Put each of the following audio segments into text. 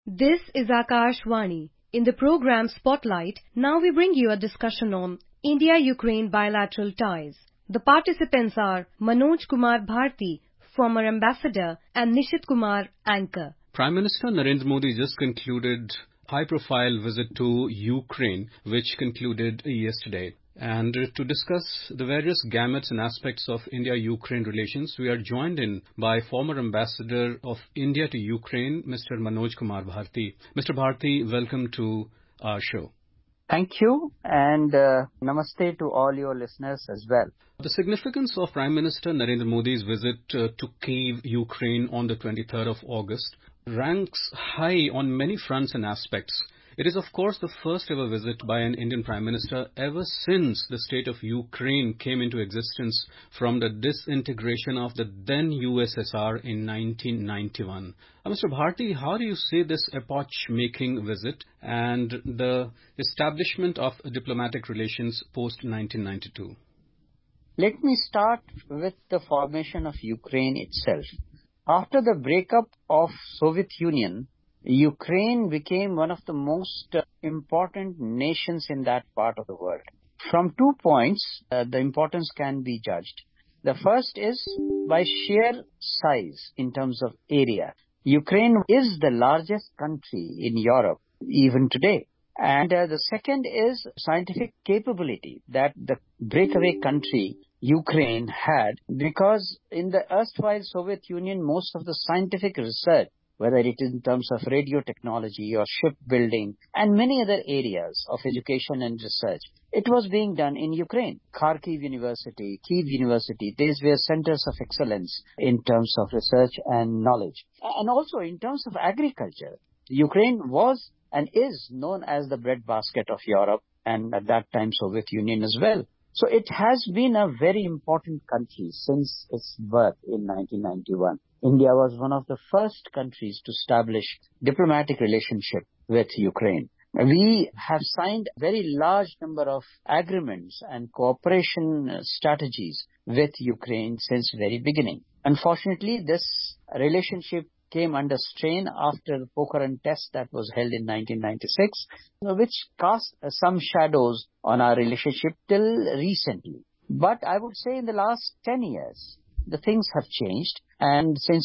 This is Akashvani. In the program Spotlight, now we bring you a discussion on India-Ukraine bilateral ties. The participants are Manoj Kumar Bharti, former ambassador, and Nishit Kumar, anchor. Prime Minister Narendra Modi just concluded high-profile visit to Ukraine, which concluded yesterday. And to discuss the various gamuts and aspects of India-Ukraine relations, we are joined in by former ambassador of India to Ukraine, Mr. Manoj Kumar Bharti. Mr. Bharti, welcome to our show. Thank you, and namaste to all your listeners as well. The significance of Prime Minister Narendra Modi's visit to Kyiv, Ukraine on the 23rd of August ranks high on many fronts and aspects. It is, of course, the first ever visit by an Indian Prime Minister ever since the state of Ukraine came into existence from the disintegration of the then USSR in 1991. Mr. Bharti, how do you see this epoch-making visit and the establishment of diplomatic relations post-1992? Let me start with the formation of Ukraine itself. After the breakup of Soviet Union, Ukraine became one of the most important nations in that part of the world. From 2 points, the importance can be judged. The first is by sheer size in terms of area. Ukraine is the largest country in Europe, even today. And the second is scientific capability that the breakaway country Ukraine had, because in the erstwhile Soviet Union, most of the scientific research, whether it is in terms of radio technology or shipbuilding and many other areas of education and research, it was being done in Ukraine. Kharkiv University, Kyiv University, these were centers of excellence in terms of research and knowledge. And also in terms of agriculture, Ukraine was and is known as the breadbasket of Europe and at that time Soviet Union as well. So it has been a very important country since its birth in 1991. India was one of the first countries to establish diplomatic relationship with Ukraine. We have signed a very large number of agreements and cooperation strategies with Ukraine since very beginning. Unfortunately, this relationship came under strain after the Pokhran test that was held in 1996, which cast some shadows on our relationship till recently. But I would say in the last 10 years, the things have changed. And since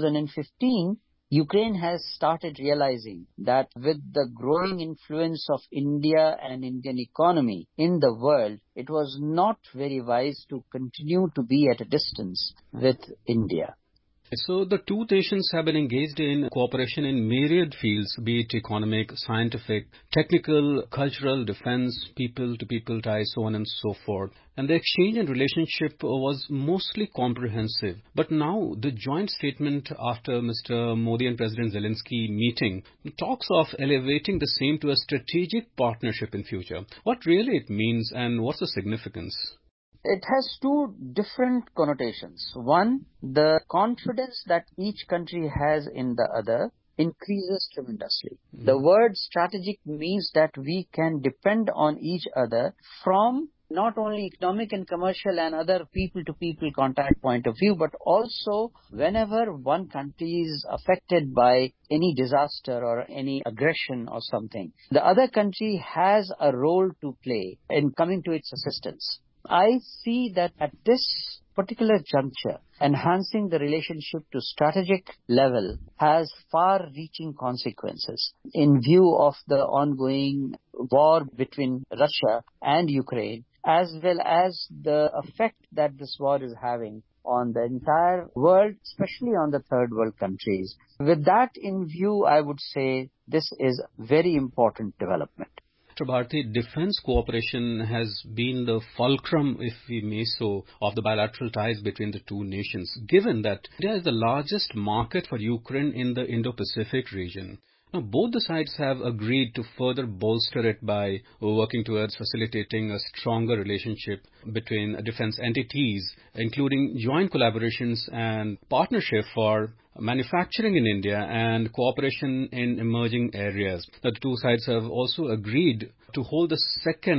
2015, Ukraine has started realizing that with the growing influence of India and Indian economy in the world, it was not very wise to continue to be at a distance with India. So the two nations have been engaged in cooperation in myriad fields, be it economic, scientific, technical, cultural, defense, people-to-people ties, so on and so forth. And the exchange and relationship was mostly comprehensive. But now the joint statement after Mr. Modi and President Zelensky meeting talks of elevating the same to a strategic partnership in future. What really it means and what's the significance? It has two different connotations. One, the confidence that each country has in the other increases tremendously. The word strategic means that we can depend on each other from not only economic and commercial and other people-to-people contact point of view, but also whenever one country is affected by any disaster or any aggression or something, the other country has a role to play in coming to its assistance. I see that at this particular juncture, enhancing the relationship to strategic level has far-reaching consequences in view of the ongoing war between Russia and Ukraine, as well as the effect that this war is having on the entire world, especially on the third world countries. With that in view, I would say this is a very important development. Mr. Bharti, defense cooperation has been the fulcrum, if we may so, of the bilateral ties between the two nations, given that India is the largest market for Ukraine in the Indo-Pacific region. Now, both the sides have agreed to further bolster it by working towards facilitating a stronger relationship between defense entities, including joint collaborations and partnership for manufacturing in India and cooperation in emerging areas. The two sides have also agreed to hold the second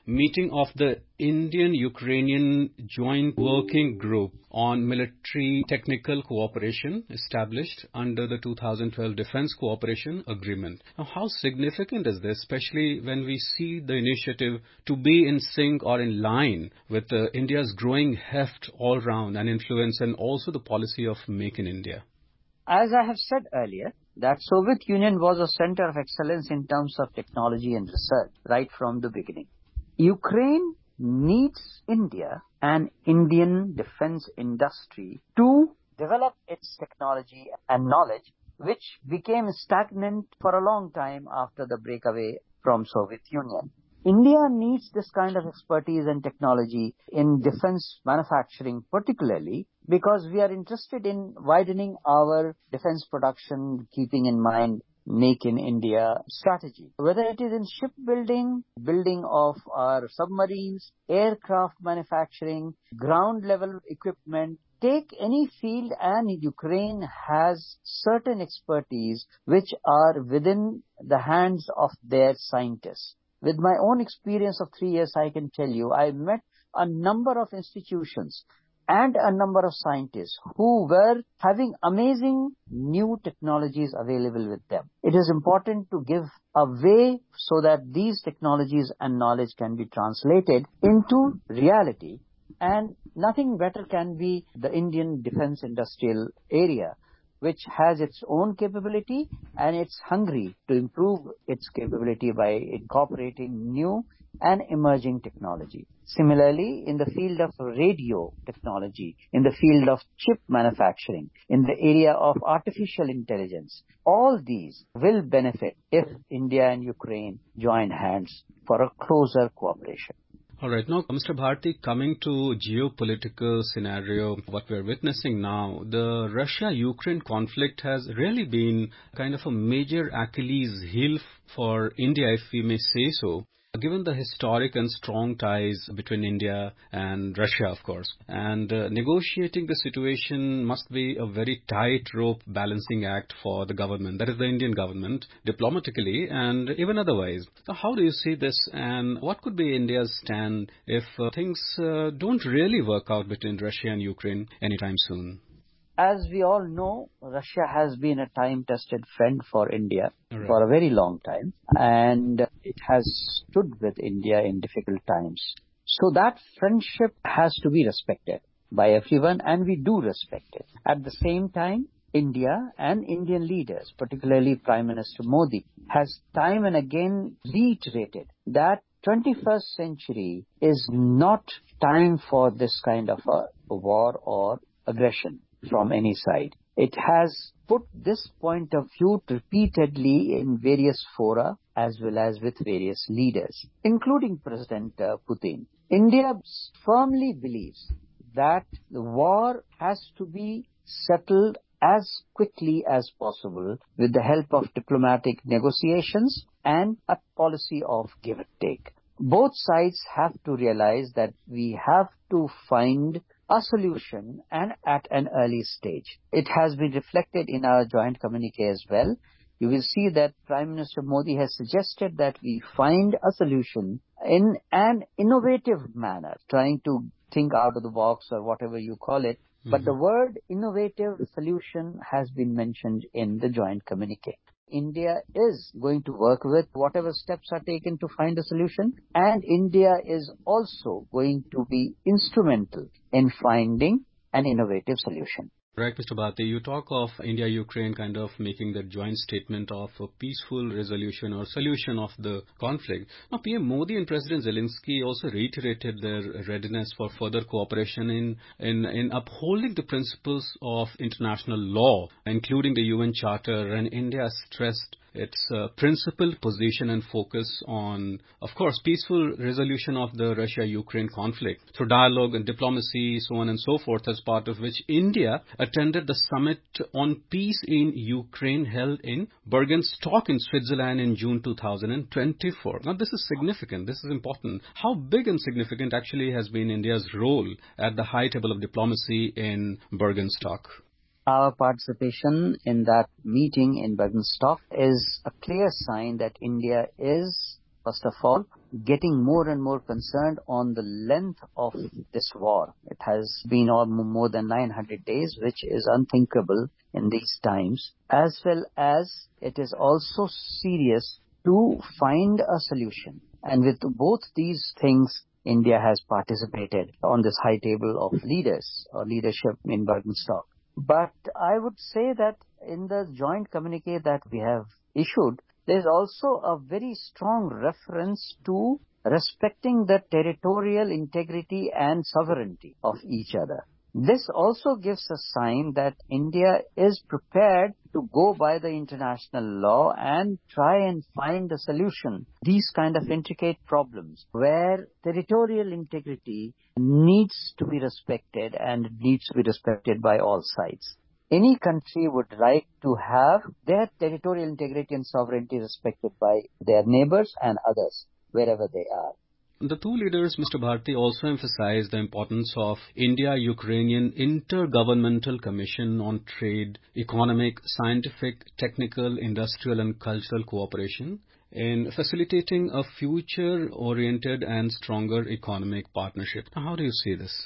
meeting of the Indian-Ukrainian Joint Working Group on Military Technical Cooperation established under the 2012 Defence Cooperation Agreement. Now, how significant is this, especially when we see the initiative to be in sync or in line with India's growing heft all round and influence, and also the policy of Make in India? As I have said earlier, that Soviet Union was a center of excellence in terms of technology and research right from the beginning. Ukraine needs India and Indian defense industry to develop its technology and knowledge, which became stagnant for a long time after the breakaway from Soviet Union. India needs this kind of expertise and technology in defense manufacturing particularly because we are interested in widening our defense production, keeping in mind Make in India strategy. Whether it is in shipbuilding, building of our submarines, aircraft manufacturing, ground level equipment, take any field, and Ukraine has certain expertise which are within the hands of their scientists. With my own experience of 3 years, I can tell you, I met a number of institutions and a number of scientists who were having amazing new technologies available with them. It is important to give a way so that these technologies and knowledge can be translated into reality, and nothing better can be the Indian defense industrial area, which has its own capability and it's hungry to improve its capability by incorporating new and emerging technology. Similarly, in the field of radio technology, in the field of chip manufacturing, in the area of artificial intelligence, all these will benefit if India and Ukraine join hands for a closer cooperation. All right. Now, Mr. Bharti, coming to geopolitical scenario, what we're witnessing now, the Russia-Ukraine conflict has really been kind of a major Achilles heel for India, if we may say so, given the historic and strong ties between India and Russia, of course. And negotiating the situation must be a very tightrope balancing act for the government, that is the Indian government, diplomatically and even otherwise. So how do you see this, and what could be India's stand if things don't really work out between Russia and Ukraine anytime soon? As we all know, Russia has been a time-tested friend for India Right. for a very long time, and it has stood with India in difficult times. So that friendship has to be respected by everyone, and we do respect it. At the same time, India and Indian leaders, particularly Prime Minister Modi, has time and again reiterated that 21st century is not time for this kind of a war or aggression from any side. It has put this point of view repeatedly in various fora as well as with various leaders, including President Putin. India firmly believes that the war has to be settled as quickly as possible with the help of diplomatic negotiations and a policy of give and take. Both sides have to realize that we have to find a solution, and at an early stage. It has been reflected in our joint communique as well. You will see that Prime Minister Modi has suggested that we find a solution in an innovative manner, trying to think out of the box or whatever you call it. Mm-hmm. But the word innovative solution has been mentioned in the joint communique. India is going to work with whatever steps are taken to find a solution, and India is also going to be instrumental in finding an innovative solution. Right, Mr. Bharti, you talk of India-Ukraine kind of making the joint statement of a peaceful resolution or solution of the conflict. Now, PM Modi and President Zelensky also reiterated their readiness for further cooperation in upholding the principles of international law, including the UN Charter, and India stressed its principled position and focus on, of course, peaceful resolution of the Russia-Ukraine conflict through dialogue and diplomacy, so on and so forth, as part of which India attended the summit on peace in Ukraine held in Bergenstock in Switzerland in June 2024. Now, this is significant. This is important. How big and significant actually has been India's role at the high table of diplomacy in Bergenstock? Our participation in that meeting in Bergenstock is a clear sign that India is first of all, getting more and more concerned on the length of this war. It has been more than 900 days, which is unthinkable in these times, as well as it is also serious to find a solution. And with both these things, India has participated on this high table of leaders or leadership in Bergenstock. But I would say that in the joint communique that we have issued, there is also a very strong reference to respecting the territorial integrity and sovereignty of each other. This also gives a sign that India is prepared to go by the international law and try and find a solution. These kind of intricate problems where territorial integrity needs to be respected and needs to be respected by all sides. Any country would like to have their territorial integrity and sovereignty respected by their neighbors and others, wherever they are. The two leaders, Mr. Bharti, also emphasized the importance of India-Ukrainian Intergovernmental Commission on Trade, Economic, Scientific, Technical, Industrial and Cultural Cooperation in facilitating a future-oriented and stronger economic partnership. How do you see this?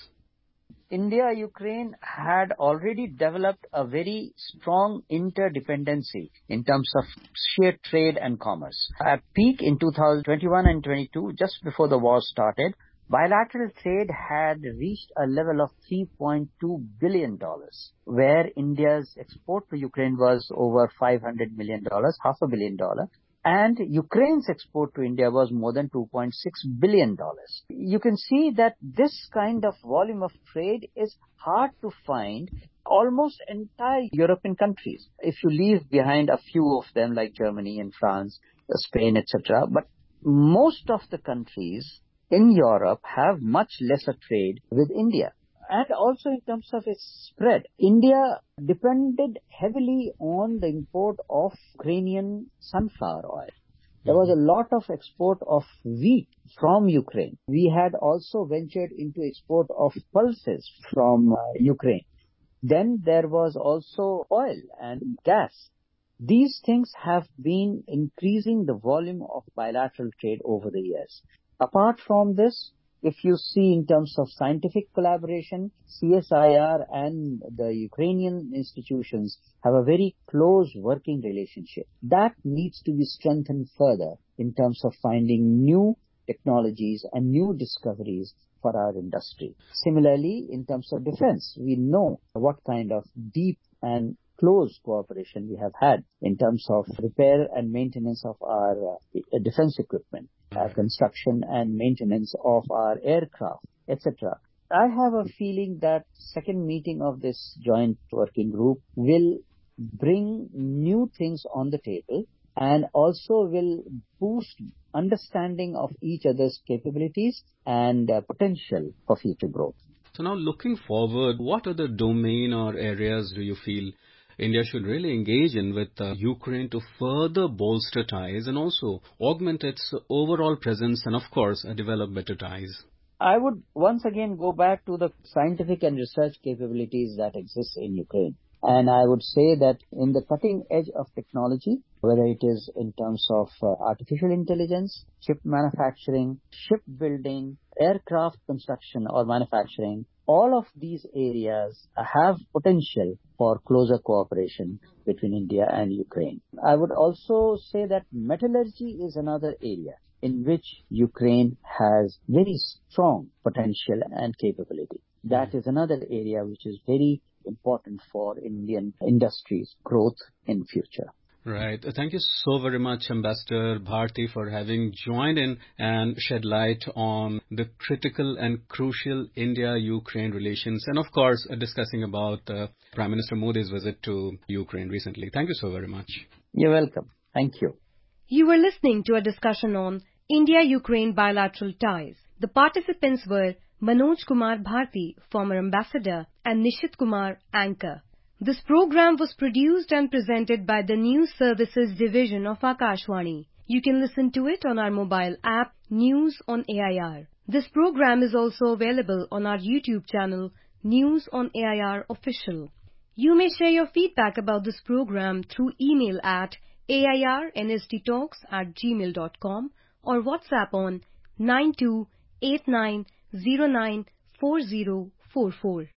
India-Ukraine had already developed a very strong interdependency in terms of sheer trade and commerce. At peak in 2021 and 22, just before the war started, bilateral trade had reached a level of $3.2 billion, where India's export to Ukraine was over $500 million, $500 million. And Ukraine's export to India was more than $2.6 billion. You can see that this kind of volume of trade is hard to find almost entire European countries. If you leave behind a few of them like Germany and France, Spain, etc. But most of the countries in Europe have much lesser trade with India. And also in terms of its spread, India depended heavily on the import of Ukrainian sunflower oil. There was a lot of export of wheat from Ukraine. We had also ventured into export of pulses from Ukraine. Then there was also oil and gas. These things have been increasing the volume of bilateral trade over the years. Apart from this, if you see in terms of scientific collaboration, CSIR and the Ukrainian institutions have a very close working relationship. That needs to be strengthened further in terms of finding new technologies and new discoveries for our industry. Similarly, in terms of defense, we know what kind of deep and close cooperation we have had in terms of repair and maintenance of our defense equipment, construction and maintenance of our aircraft, etc. I have a feeling that second meeting of this joint working group will bring new things on the table and also will boost understanding of each other's capabilities and potential for future growth. So now looking forward, what other domain or areas do you feel India should really engage in with Ukraine to further bolster ties and also augment its overall presence and, of course, develop better ties? I would once again go back to the scientific and research capabilities that exist in Ukraine. And I would say that in the cutting edge of technology, whether it is in terms of artificial intelligence, chip manufacturing, shipbuilding, aircraft construction or manufacturing, all of these areas have potential for closer cooperation between India and Ukraine. I would also say that metallurgy is another area in which Ukraine has very strong potential and capability. That is another area which is very important for Indian industries' growth in future. Right. Thank you so very much, Ambassador Bharti, for having joined in and shed light on the critical and crucial India-Ukraine relations and, of course, discussing about Prime Minister Modi's visit to Ukraine recently. Thank you so very much. You're welcome. Thank you. You were listening to a discussion on India-Ukraine bilateral ties. The participants were Manoj Kumar Bharti, former ambassador, and Nishit Kumar, anchor. This program was produced and presented by the News Services Division of Akashvani. You can listen to it on our mobile app, News on AIR. This program is also available on our YouTube channel, News on AIR Official. You may share your feedback about this program through email at airnsttalks@gmail.com or WhatsApp on 9289094044.